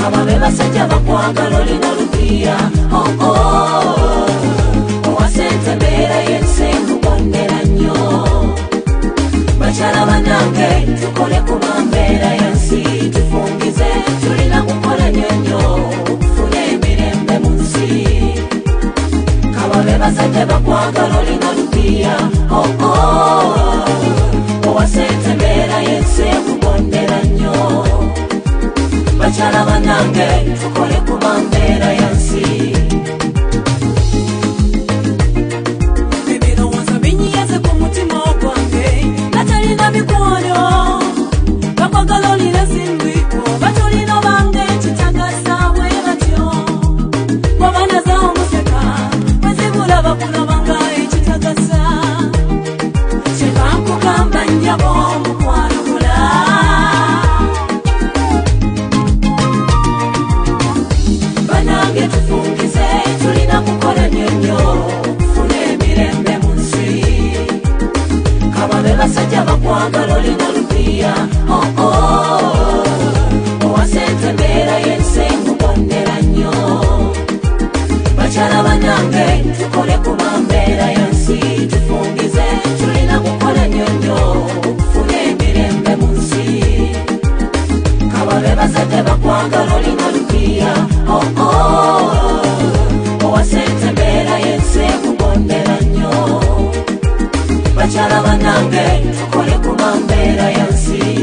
ababe basajja bakwagala olina olupiya owasente mbeera yensengu bondera nnyo bakyala banange tukole kuba mbeera yansi tufungize tulina kukola nnyo okufuna emirembe mu nsi kababe basajja bakwagala olina olupiya owasente mbeera yensengu bondera nnyo bakyala banange tukole kuba mbeera yansi ebirowoozo binyiyaze ku mutima gwange natalina mikwano bakwagala olina simbi oba tolina bange ekitagasa bwe batyo bwabanaza omuseka bwezibula bakulabanga ekitagasa kyebankugamba nnyabo omukwano gula banange tufungize tulina kukola nnyo okufuna emirembe mu nsi kababe basajja bakwagala olina olupiya owasente mbeera yensengu bondera nnyo bakyala banange tukole kuba mbeera yansi tufungize tulina kukola nnyo okufuna emirembe mu nsi kababe basajja bakwagala olina olupiya owasente mbeera yensengu bondera nnyo bakyala banange tukole kuba mbeera yansi